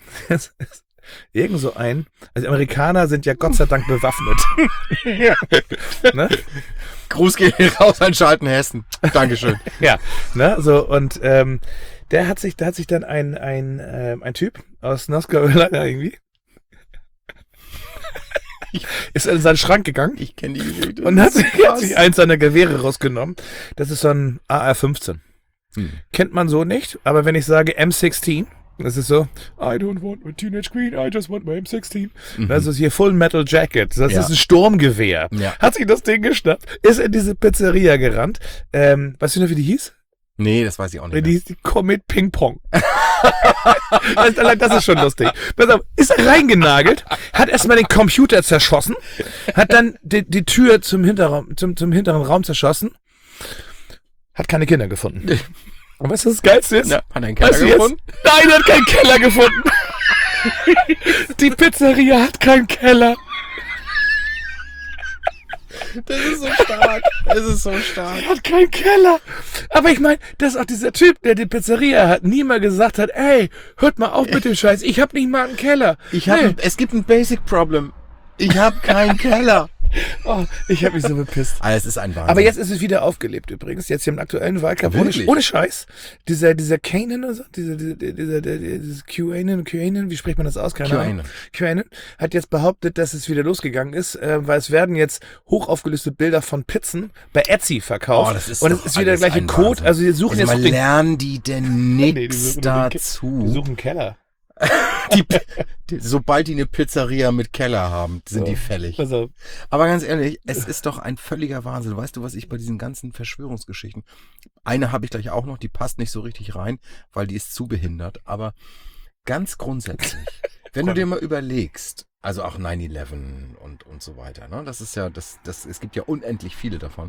Also Amerikaner sind ja Gott sei Dank bewaffnet. Ne? Gruß geht raus an Schaltenhessen. Dankeschön. Ja, ne, so, und da hat sich dann ein Typ aus North Carolina irgendwie ist in seinen Schrank gegangen Ich kenne die Geschichte. und hat sich eins seiner Gewehre rausgenommen. Das ist so ein AR-15. Kennt man so nicht, aber wenn ich sage M16, das ist so, I don't want my Teenage Queen, I just want my M16. Das ist hier Full Metal Jacket, das ist ein Sturmgewehr. Ja. Hat sich das Ding geschnappt, ist in diese Pizzeria gerannt. Weißt du noch, wie die hieß? Nee, das weiß ich auch nicht. Die hieß die Comet Ping Pong. Das ist schon lustig. Pass auf, ist er reingenagelt, hat erstmal den Computer zerschossen, hat dann die Tür zum hinteren Raum zerschossen, hat keine Kinder gefunden. Und weißt du, was das Geilste ist? Ja, hat er einen Keller Weißt du gefunden? jetzt? Nein, er hat keinen Keller gefunden. Die Pizzeria hat keinen Keller. Das ist so stark. Das ist so stark. Er hat keinen Keller. Aber ich meine, das ist auch dieser Typ, der die Pizzeria hat, nie mal gesagt hat, ey, hört mal auf mit dem Scheiß, ich hab nicht mal einen Keller. Es gibt ein Basic Problem. Ich habe keinen Keller. Oh, ich habe mich so bepisst. Ah, es ist ein Wahnsinn. Aber jetzt ist es wieder aufgelebt übrigens. Jetzt hier im aktuellen Wahlkampf. Wirklich? Ohne Scheiß. Dieser Kanan oder so, dieses QAnon, wie spricht man das aus? Keine Ahnung. QAnon hat jetzt behauptet, dass es wieder losgegangen ist, weil es werden jetzt hochaufgelöste Bilder von Pizzen bei Etsy verkauft. Oh, das ist und es doch ist wieder der alles gleiche ein Code. Wahnsinn. Also wir suchen Also jetzt mal lernen die denn nichts Die dazu. suchen einen Keller. Sobald die eine Pizzeria mit Keller haben, sind die fällig. Also, Aber ganz ehrlich, es ist doch ein völliger Wahnsinn. Weißt du, was ich bei diesen ganzen Verschwörungsgeschichten... Eine habe ich gleich auch noch, die passt nicht so richtig rein, weil die ist zu behindert. Aber ganz grundsätzlich, wenn du dir mal überlegst, also auch 9/11 und so weiter, ne? Das ist ja, es gibt ja unendlich viele davon.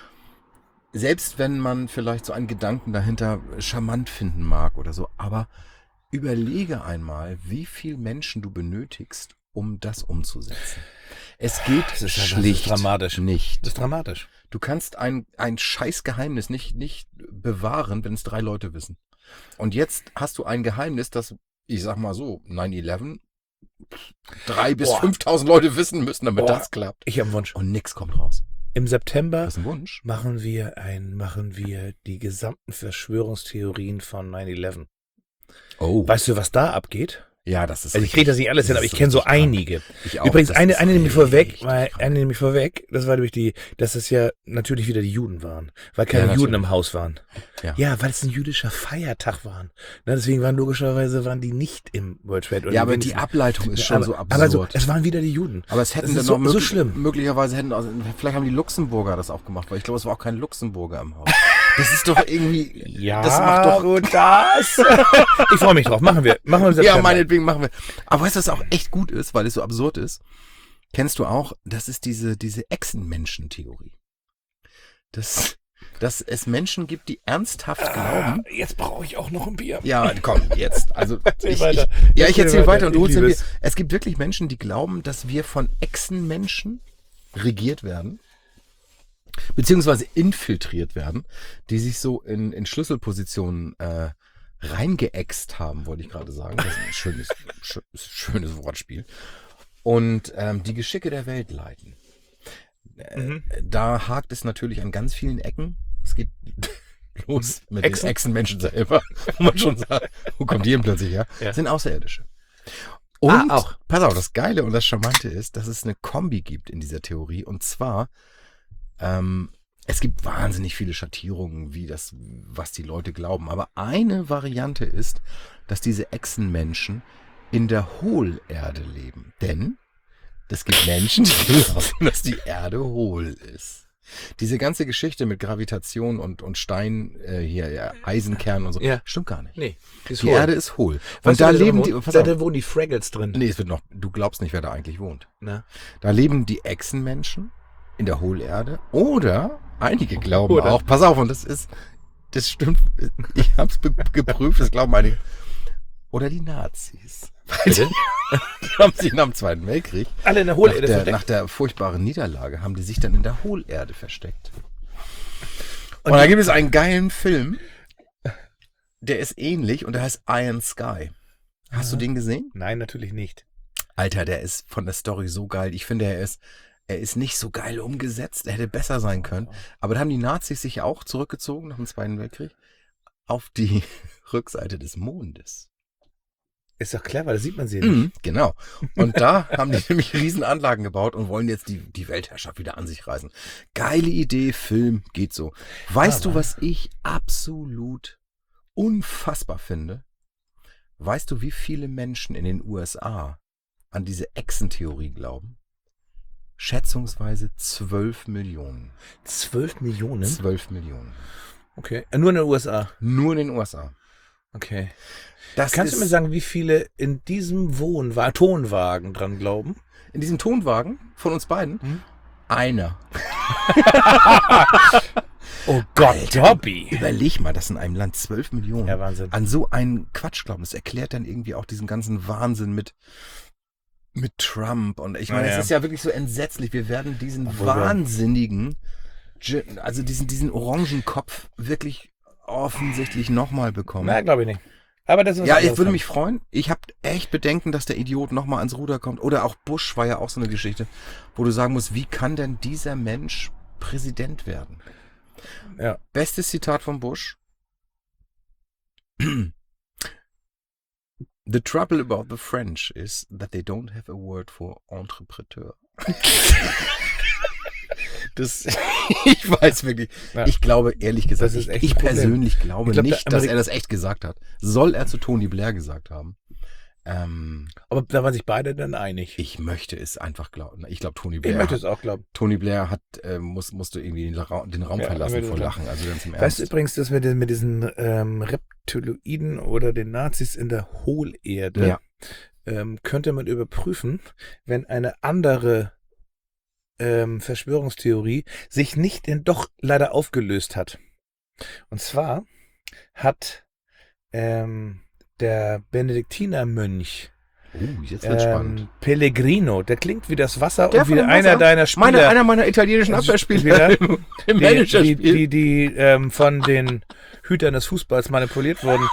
Selbst wenn man vielleicht so einen Gedanken dahinter charmant finden mag oder so, aber überlege einmal, wie viel Menschen du benötigst, um das umzusetzen. Es geht schlicht dramatisch. nicht. Das ist dramatisch. Du kannst ein scheiß Geheimnis nicht bewahren, wenn es 3 Leute wissen. Und jetzt hast du ein Geheimnis, das, ich sag mal so, 9/11, 3.000 bis 5.000 Leute wissen müssen, damit das klappt. Ich habe einen Wunsch. Und nix kommt raus. Im September Das ist ein Wunsch. machen wir die gesamten Verschwörungstheorien von 9/11. Oh. Weißt du, was da abgeht? Ja, das ist Also ich kriege das nicht alles hin, aber ich kenne so einige. Ich auch. Übrigens, Das eine ist nämlich vorweg, richtig das war nämlich dass es ja natürlich wieder die Juden waren, weil keine Ja, Juden natürlich. im Haus waren. Ja, weil es ein jüdischer Feiertag war. Na, deswegen waren die nicht im World Trade. Ja, aber die Ableitung ist schon so absurd. Aber so, es waren wieder die Juden. Aber es hätten Das dann ist noch so schlimm. möglicherweise vielleicht haben die Luxemburger das auch gemacht, weil ich glaube, es war auch kein Luxemburger im Haus. Das ist doch irgendwie, Ja, das macht doch, gut, das. Ich freue mich drauf. Machen wir im ja, September. meinetwegen machen wir. Aber weißt du, was auch echt gut ist, weil es so absurd ist? Kennst du auch, das ist diese Echsenmenschen-Theorie. Dass es Menschen gibt, die ernsthaft glauben. Jetzt brauche ich auch noch ein Bier. Ja, komm, jetzt. Also Erzähl weiter. ich erzähle weiter und du Ich holst liebe mir. es. Es gibt wirklich Menschen, die glauben, dass wir von Echsenmenschen regiert werden, beziehungsweise infiltriert werden, die sich so in Schlüsselpositionen reingeäxt haben, wollte ich gerade sagen. Das ist ein schönes Wortspiel. Und die Geschicke der Welt leiten. Da hakt es natürlich an ganz vielen Ecken. Es geht los mit den Echsenmenschen selber, wo man schon sagt, wo kommt die denn plötzlich her? Ja. Sind Außerirdische. Und, auch. pass auf, das Geile und das Charmante ist, dass es eine Kombi gibt in dieser Theorie. Und zwar, es gibt wahnsinnig viele Schattierungen, was die Leute glauben. Aber eine Variante ist, dass diese Echsenmenschen in der Hohlerde leben. Denn es gibt Menschen, die glauben, dass die Erde hohl ist. Diese ganze Geschichte mit Gravitation und Stein, Eisenkern und so, stimmt gar nicht. Nee, Die Erde ist hohl. Und Und da leben die, da wohnen die Fraggles drin. nee, es wird noch, du glaubst nicht, wer da eigentlich wohnt. Na? Da leben die Echsenmenschen in der Hohlerde oder einige glauben auch, pass auf, und das stimmt, ich hab's geprüft, das glauben einige, oder die Nazis. Weil die haben sich nach dem Zweiten Weltkrieg, Alle in der Hohlerde nach verdeckt. der furchtbaren Niederlage, haben die sich dann in der Hohlerde versteckt. Und da gibt es einen geilen Film, der ist ähnlich und der heißt Iron Sky. Hast du den gesehen? Nein, natürlich nicht. Alter, der ist von der Story so geil. Ich finde, er ist Er ist nicht so geil umgesetzt, er hätte besser sein können. Aber da haben die Nazis sich auch zurückgezogen nach dem Zweiten Weltkrieg auf die Rückseite des Mondes. Ist doch clever, da sieht man sie nicht. Genau. Und da haben die nämlich Riesenanlagen gebaut und wollen jetzt die Weltherrschaft wieder an sich reißen. Geile Idee, Film, geht so. Weißt du, was ich absolut unfassbar finde? Weißt du, wie viele Menschen in den USA an diese Echsentheorie glauben? Schätzungsweise 12 Millionen. 12 Millionen? 12 Millionen. Okay. Nur in den USA? Nur in den USA. Okay. Das Kannst du mir sagen, wie viele in diesem Tonwagen dran glauben? In diesem Tonwagen von uns beiden? Einer. Oh Gott, Hobby. Überleg mal, dass in einem Land 12 Millionen Ja, Wahnsinn. an so einen Quatsch glauben. Das erklärt dann irgendwie auch diesen ganzen Wahnsinn mit Trump. Und ich meine, es ist ja wirklich so entsetzlich. Wir werden diesen wahnsinnigen, also diesen Orangenkopf wirklich offensichtlich nochmal bekommen. Na, glaube ich nicht. Aber das ist ja, ich würde mich freuen. Ich habe echt Bedenken, dass der Idiot nochmal ans Ruder kommt. Oder auch Bush war ja auch so eine Geschichte, wo du sagen musst, wie kann denn dieser Mensch Präsident werden? Ja. Bestes Zitat von Bush. The trouble about the French is that they don't have a word for entrepreneur. Das, ich weiß wirklich, ich glaube ehrlich gesagt, ich persönlich glaube nicht, dass er das echt gesagt hat. Soll er zu Tony Blair gesagt haben. Aber da waren sich beide dann einig. Ich möchte es einfach glauben. Ich glaube, Tony Blair. Ich möchte es auch glauben. Tony Blair musste irgendwie den Raum verlassen vor Lachen. Also ganz im Ernst. Weißt du übrigens, dass wir mit diesen Reptiloiden oder den Nazis in der Hohlerde könnte man überprüfen, wenn eine andere Verschwörungstheorie sich nicht denn doch leider aufgelöst hat. Und zwar hat der Benediktinermönch jetzt wird's spannend. Pellegrino, der klingt wie das Wasser der und wie einer deiner Spieler. Einer meiner italienischen Abwehrspieler im Managerspiel. Die von den Hütern des Fußballs manipuliert wurden.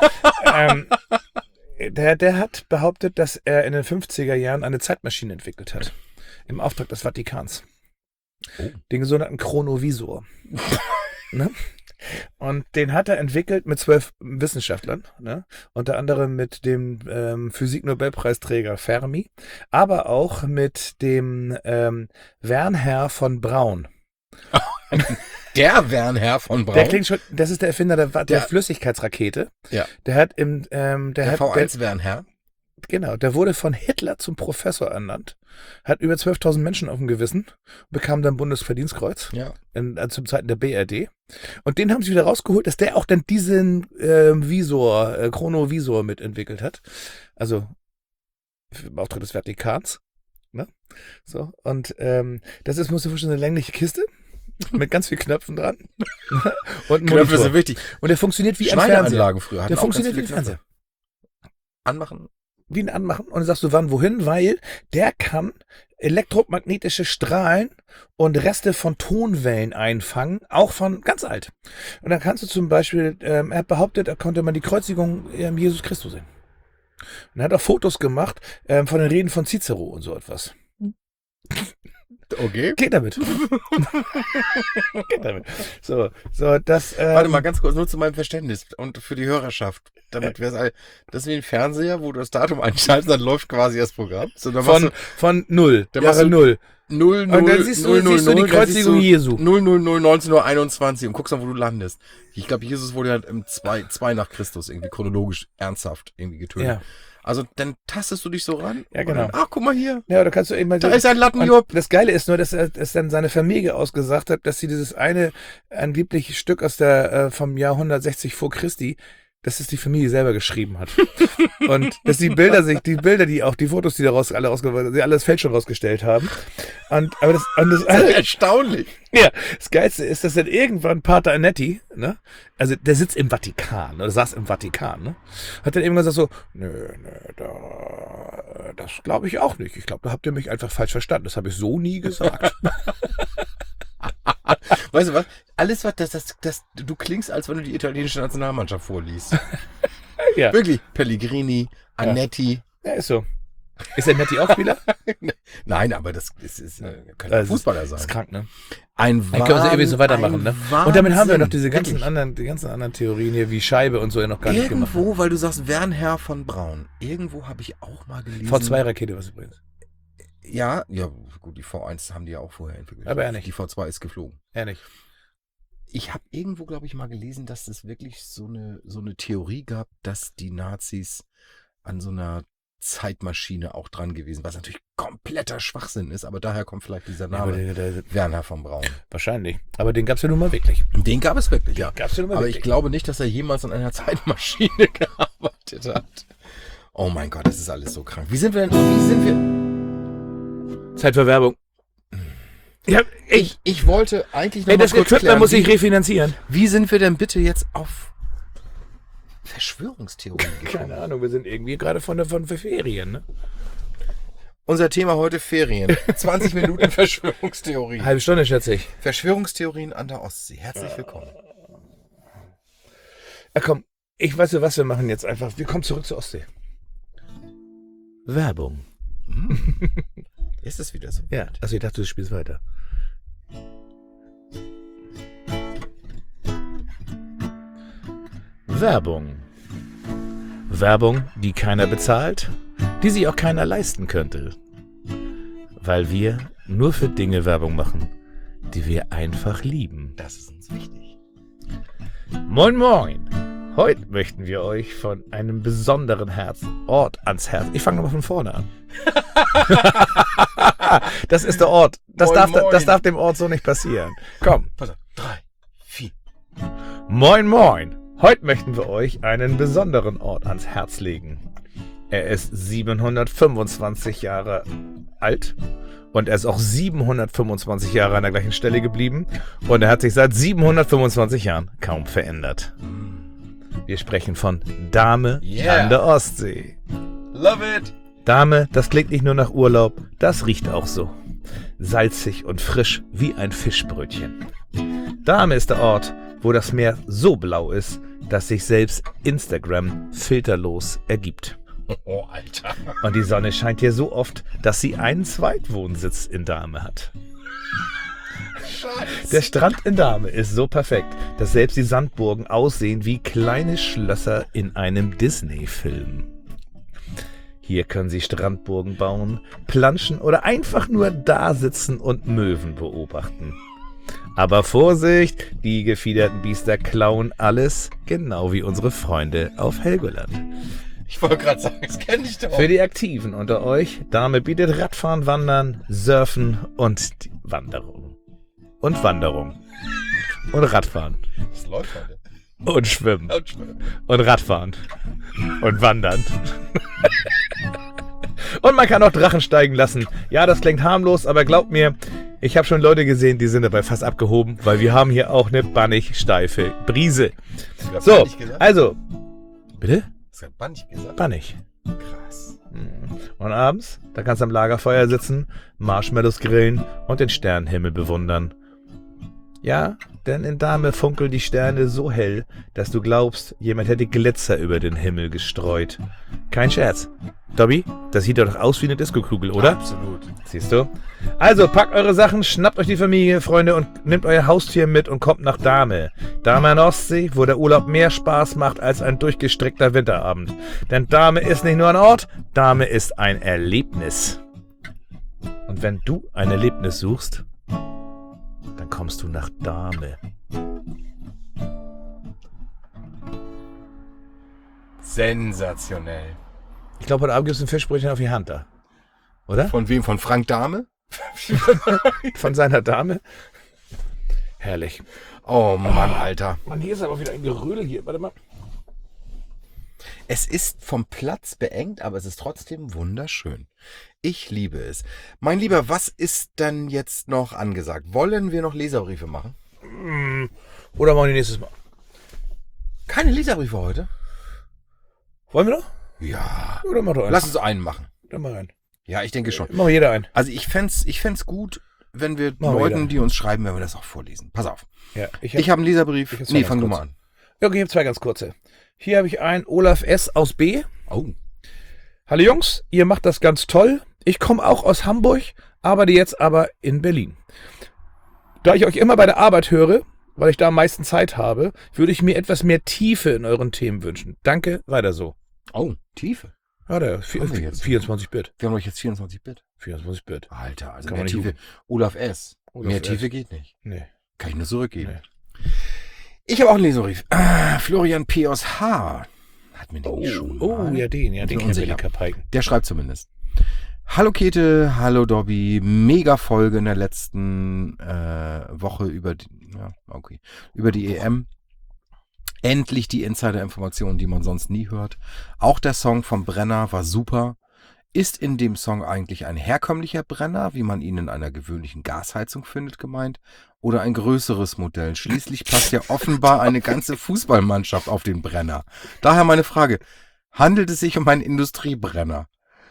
Der hat behauptet, dass er in den 50er Jahren eine Zeitmaschine entwickelt hat. Im Auftrag des Vatikans. Den sogenannten Chronovisor. Ne? Und den hat er entwickelt mit 12 Wissenschaftlern, ne? Unter anderem mit dem Physik-Nobelpreisträger Fermi, aber auch mit dem Wernher von Braun. Der Wernher von Braun? Der klingt schon, das ist der Erfinder der Flüssigkeitsrakete. Ja. Der hat der V1 Wernher. Genau, der wurde von Hitler zum Professor ernannt, hat über 12.000 Menschen auf dem Gewissen, bekam dann Bundesverdienstkreuz zu Zeiten der BRD. Und den haben sie wieder rausgeholt, dass der auch dann diesen Chronovisor mitentwickelt hat. Also im Auftrag des Vatikans. Ne? So, und das ist, musst du vorstellen, eine längliche Kiste mit ganz vielen Knöpfen dran. Und Knöpfe sind wichtig. Und der funktioniert wie ein Fernseher. Früher. Der funktioniert wie ein Fernseher. Anmachen. Wie ein Anmachen. Und dann sagst du, wann, wohin? Weil der kann elektromagnetische Strahlen und Reste von Tonwellen einfangen, auch von ganz alt. Und dann kannst du zum Beispiel, er hat behauptet, da konnte man die Kreuzigung Jesus Christus sehen. Und er hat auch Fotos gemacht von den Reden von Cicero und so etwas. Okay. Geht damit. Geht damit. So, das. Warte mal ganz kurz, nur zu meinem Verständnis und für die Hörerschaft. Damit wir es all. Das ist wie ein Fernseher, wo du das Datum einschaltest, dann läuft quasi das Programm. So, von 0. Jahre 0. 0, 0, und dann siehst du die Kreuzigung Jesu. 0, 0, 0, 1921 und guckst dann, wo du landest. Ich glaube, Jesus wurde halt im 2 nach Christus irgendwie chronologisch ernsthaft irgendwie getötet. Ja. Also dann tastest du dich so ran. Ja, genau. Ach, guck mal hier. Ja, da kannst du eben mal. Da ist ein Lattenjob. Das Geile ist nur, dass er dann seine Familie ausgesagt hat, dass sie dieses eine angebliche Stück aus vom Jahr 160 vor Christi, dass es die Familie selber geschrieben hat. Und dass die Fotos, die daraus alle rausgestellt, sie alles Fälschung rausgestellt haben. Aber das ist erstaunlich. Ja, das Geilste ist, dass dann irgendwann Pater Anetti, ne, also der sitzt im Vatikan, oder saß im Vatikan, ne, hat dann irgendwann gesagt so, das glaube ich auch nicht. Ich glaube, da habt ihr mich einfach falsch verstanden. Das habe ich so nie gesagt. Weißt du was? Alles, was du klingst, als wenn du die italienische Nationalmannschaft vorliest. Ja. Wirklich. Pellegrini, Anetti. Ja, ist so. Ist der Netti auch Spieler? Nein, aber das könnte Fußballer sein. Das ist krank, ne? Dann Dann können wir so ewig so weitermachen, ne? Und damit haben wir noch die ganzen anderen Theorien hier, wie Scheibe und so ja noch gar nicht gemacht. Irgendwo, weil du sagst, Wernher von Braun. Irgendwo habe ich auch mal gelesen. V2-Rakete, was übrigens. Ja, gut, die V1 haben die ja auch vorher entwickelt. Aber er nicht. Die V2 ist geflogen. Er nicht. Ich habe irgendwo, glaube ich, mal gelesen, dass es wirklich so eine Theorie gab, dass die Nazis an so einer Zeitmaschine auch dran gewesen, was natürlich kompletter Schwachsinn ist, aber daher kommt vielleicht dieser Name Wernher von Braun. Wahrscheinlich. Aber den gab es ja nun mal wirklich. Den gab es wirklich, ja. Gab's ja nun mal Aber wirklich. ich glaube nicht, dass er jemals an einer Zeitmaschine gearbeitet hat. Oh mein Gott, das ist alles so krank. Wie sind wir? Zeit für Werbung. Ja, Ich wollte eigentlich noch mal das kurz Equipment klären, muss ich refinanzieren. wie sind wir denn bitte jetzt auf Verschwörungstheorien gekommen? Keine Ahnung, wir sind irgendwie gerade von Ferien, ne? Unser Thema heute Ferien. 20 Minuten Verschwörungstheorien. Halbe Stunde, schätze ich. Verschwörungstheorien an der Ostsee. Herzlich willkommen. Komm, ich weiß ja, was wir machen jetzt einfach. Wir kommen zurück zur Ostsee. Werbung. Ist es wieder so? Ja, also ich dachte, du spielst weiter. Werbung. Werbung, die keiner bezahlt, die sich auch keiner leisten könnte. Weil wir nur für Dinge Werbung machen, die wir einfach lieben. Das ist uns wichtig. Moin Moin! Heute möchten wir euch von einem besonderen Ort ans Herz. Ich fange nochmal von vorne an. Das ist der Ort. Das darf dem Ort so nicht passieren. Komm. Pass auf. 3, 4. Moin Moin! Heute möchten wir euch einen besonderen Ort ans Herz legen. Er ist 725 Jahre alt und er ist auch 725 Jahre an der gleichen Stelle geblieben und er hat sich seit 725 Jahren kaum verändert. Wir sprechen von Dahme an der Ostsee. Love it! Dahme, das klingt nicht nur nach Urlaub, das riecht auch so. Salzig und frisch wie ein Fischbrötchen. Dahme ist der Ort, wo das Meer so blau ist, dass sich selbst Instagram filterlos ergibt. Oh, Alter. Und die Sonne scheint hier so oft, dass sie einen Zweitwohnsitz in Dahme hat. Scheiße. Der Strand in Dahme ist so perfekt, dass selbst die Sandburgen aussehen wie kleine Schlösser in einem Disney-Film. Hier können Sie Strandburgen bauen, planschen oder einfach nur da sitzen und Möwen beobachten. Aber Vorsicht, die gefiederten Biester klauen alles, genau wie unsere Freunde auf Helgoland. Ich wollte gerade sagen, das kenne ich doch. Für die Aktiven unter euch, Dahme bietet Radfahren, Wandern, Surfen und Wanderung. Und Wanderung. Und Radfahren. Das läuft heute. Und Schwimmen. Und Radfahren. Und Wandern. Und man kann auch Drachen steigen lassen. Ja, das klingt harmlos, aber glaubt mir, ich habe schon Leute gesehen, die sind dabei fast abgehoben, weil wir haben hier auch eine bannig steife Brise. So, also. Bitte? Hast du bannig gesagt? Bannig. Krass. Und abends, da kannst du am Lagerfeuer sitzen, Marshmallows grillen und den Sternenhimmel bewundern. Ja, denn in Dahme funkeln die Sterne so hell, dass du glaubst, jemand hätte Glitzer über den Himmel gestreut. Kein Scherz. Dobby, das sieht doch aus wie eine Diskokugel, oder? Absolut. Siehst du? Also, packt eure Sachen, schnappt euch die Familie, Freunde und nehmt euer Haustier mit und kommt nach Dahme. Dahme an der Ostsee, wo der Urlaub mehr Spaß macht als ein durchgestreckter Winterabend. Denn Dahme ist nicht nur ein Ort, Dahme ist ein Erlebnis. Und wenn du ein Erlebnis suchst, dann kommst du nach Dahme. Sensationell. Ich glaube, heute Abend gibt es ein Fischbrötchen auf die Hand da. Oder? Von wem? Von Frank Dahme? Von seiner Dame. Herrlich. Oh Mann, Alter. Mann, hier ist aber wieder ein Gerödel hier. Warte mal. Es ist vom Platz beengt, aber es ist trotzdem wunderschön. Ich liebe es. Mein Lieber, was ist denn jetzt noch angesagt? Wollen wir noch Leserbriefe machen? Oder machen wir nächstes Mal? Keine Leserbriefe heute? Wollen wir noch? Ja. Oder mach doch einen. Lass uns einen machen. Dann mal rein. Ja, ich denke schon. Machen wir jeder einen. Also ich fänd's gut, wenn wir Machen wir Leuten, jeder. die uns schreiben, wenn wir das auch vorlesen. Pass auf. Ja, Ich habe einen Leserbrief. ich hab zwei Nee, ganz fang du kurz. mal an. Ja, okay, ich habe zwei ganz kurze. Hier habe ich einen Olaf S. aus B. Oh. Hallo Jungs, ihr macht das ganz toll. Ich komme auch aus Hamburg, arbeite jetzt aber in Berlin. Da ich euch immer bei der Arbeit höre, weil ich da am meisten Zeit habe, würde ich mir etwas mehr Tiefe in euren Themen wünschen. Danke, weiter so. Oh, Tiefe. Ja, der Haben wir jetzt? 24-Bit. Wir haben doch jetzt 24-Bit. 24-Bit. Alter, also Kann mehr man nicht Tiefe. Olaf S. Olaf Mehr S. Tiefe geht nicht. Nee. Kann ich nur zurückgeben. Nee. Ich habe auch einen Leserbrief. Florian P. aus H. Hat mir nämlich schon mal. Ja, den kennen wir, unsicher. den Kapaiken. Der schreibt zumindest. Hallo Käthe, hallo Dobby. Mega Folge in der letzten Woche über die EM. Endlich die Insider-Informationen, die man sonst nie hört. Auch der Song vom Brenner war super. Ist in dem Song eigentlich ein herkömmlicher Brenner, wie man ihn in einer gewöhnlichen Gasheizung findet, gemeint? Oder ein größeres Modell? Schließlich passt ja offenbar eine ganze Fußballmannschaft auf den Brenner. Daher meine Frage. Handelt es sich um einen Industriebrenner?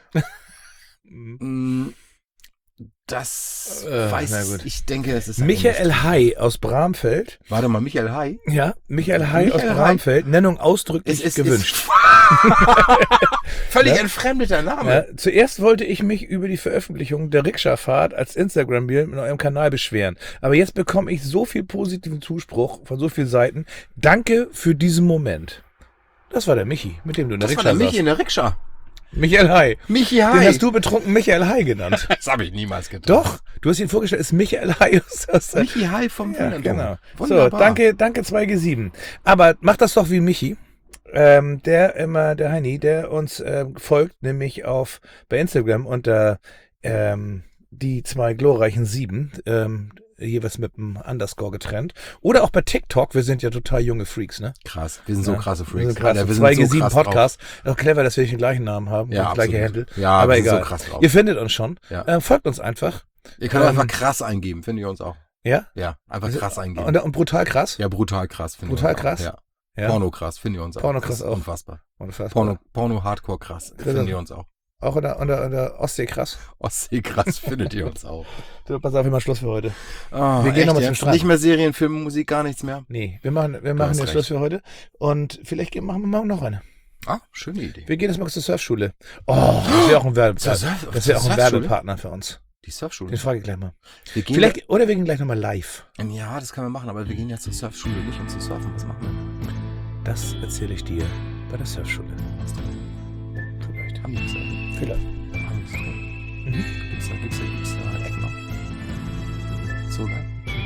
Das ich denke, es ist Michael Hay aus Bramfeld. Warte mal, Michael Hay? Ja, Michael Hay aus Bramfeld. Nennung ausdrücklich gewünscht. Völlig entfremdeter Name. Ja, zuerst wollte ich mich über die Veröffentlichung der Rikscha-Fahrt als Instagram-Bild mit eurem Kanal beschweren. Aber jetzt bekomme ich so viel positiven Zuspruch von so vielen Seiten. Danke für diesen Moment. Das war der Michi, mit dem du in der Rikscha Das war der saßt. Michi in der Rikscha. Michael Hay. Michi Hay. Den hast du betrunken Michael Hay genannt. Das habe ich niemals getan. Doch, du hast ihn vorgestellt, ist Michael Hay aus der Michi Hay vom Ja, genau. So, Wunderbar. danke 2G7. Aber mach das doch wie Michi. Der Heini, der uns folgt, nämlich bei Instagram unter die 2 glorreichen 7, jeweils mit einem Underscore getrennt. Oder auch bei TikTok, wir sind ja total junge Freaks, ne? Krass, wir sind so krasse Freaks. Wir sind krass. Alter, wir 2G7 so krass Podcast. Auch clever, dass wir den gleichen Namen haben Ja, und das gleiche absolut. Handle. Ja, aber wir sind egal. so krass drauf. Ihr findet uns schon. Ja. Folgt uns einfach. Ihr könnt einfach krass eingeben, findet ihr uns auch. Ja? Ja, einfach krass eingeben. Und brutal krass? Ja, brutal krass. Findet Brutal ihr uns krass? Auch. Ja. Ja. Porno krass, findet ihr uns auch. Porno Das krass ist auch. Unfassbar. Unfassbar. Porno Hardcore krass, findet ihr uns auch. Auch unter Ostsee krass. Ostsee krass findet ihr uns auch. So, pass auf, wir machen Schluss für heute. Oh, Wir gehen nochmal zum jetzt? Strand. Nicht mehr Serien, Filme, Musik, gar nichts mehr. Nee, wir machen hast jetzt recht. Schluss für heute. Und vielleicht machen wir morgen noch eine. Ah, schöne Idee. Wir gehen jetzt mal zur Surfschule. Oh, das wäre auch ein Werbepartner. Zur Das wäre auch ein Surfschule? Werbepartner für uns. Die Surfschule. Den frage ich gleich mal. Wir gehen Oder wir gehen gleich nochmal live. ja, das können wir machen, aber wir gehen ja zur Surfschule nicht, um zu surfen. Was machen wir? Das erzähle ich dir bei der Surfschule. Was denn? Vielleicht. Haben die das? Vielleicht. Haben die das drin? Mhm. Gibt's da Ecken noch? So lang?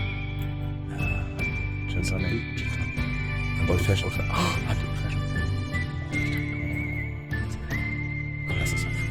Gin Tonic. Old Fashion. Oh, hat die Old Fashion. Komm, lass das auf.